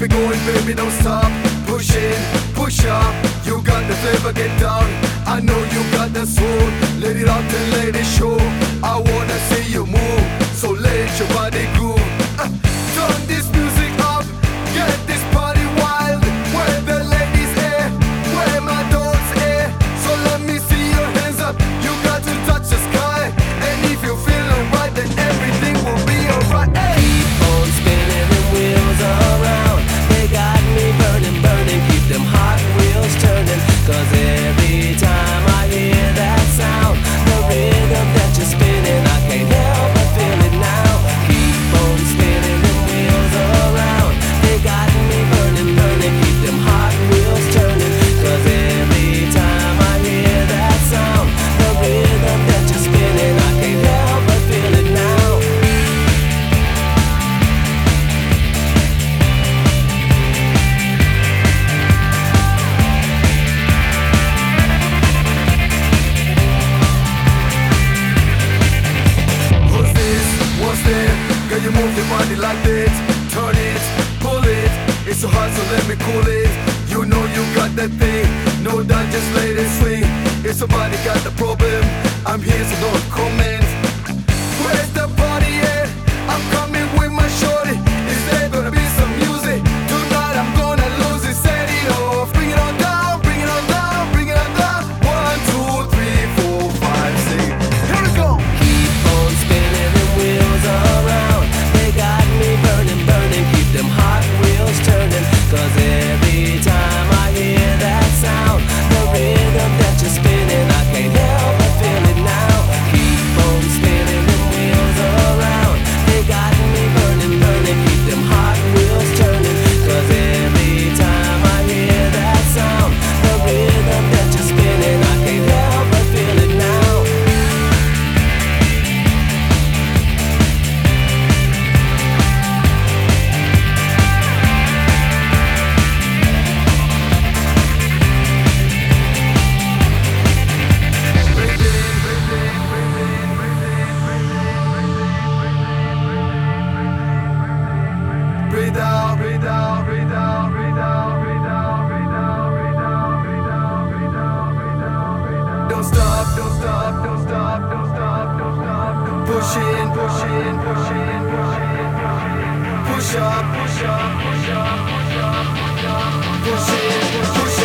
it going, baby, don't stop. Push in, push up. You got the flavor, get down. I know you got the soul. Let it out and let it show. I wanna see you move, so let your body groove. Turn this music up, get this party wild. Where the ladies here, where my dogs here. So let me see your hands up. You got to touch the sky, and if you're feeling right, then everything will be alright. Keep on spinning them wheels around. They got me burning, burning. Keep them hot wheels turning. 'Cause every time I hear that sound, the rhythm that you're spinning, I can't help but feel it now. Keep on spinning them wheels around. They got me burning, burning. Keep them hot wheels turning. 'Cause every time I hear that sound, the rhythm that you're spinning, I can't help but feel it now. What's this? What's there? Can you move your body like this? Turn it, pull it. It's so hard, so let me cool it. You know you got that thing. No doubt, just let it swing. If somebody got the problem, I'm here, so don't comment. Where's the party at? I'm coming with my shorty. Is there gonna be some music? Tonight I'm gonna lose it. Set it off. Bring it on down, bring it on down, bring it on down. 1, 2, 3, 4, 5, 6. Here we go. Keep on spinning them wheels around. They got me burning, burning. Keep them hot wheels turning. 'Cause every time I hear that sound, the rhythm that you're spinning, I can't help but feel it now. Keep on spinning them wheels around. They got me burning, burning. Keep them hot wheels turning. 'Cause every time I hear that sound, the rhythm that you're spinning, I can't help but feel it now. Breathe out, breathe out, breathe out, breathe out, breathe out, breathe out, breathe out, breathe out, breathe out, breathe out, breathe out. Don't stop, don't stop, don't stop, don't stop, don't stop. Push in, push in, push in, push in, push in. Push up, push up, push up, push up, push up. Push in, push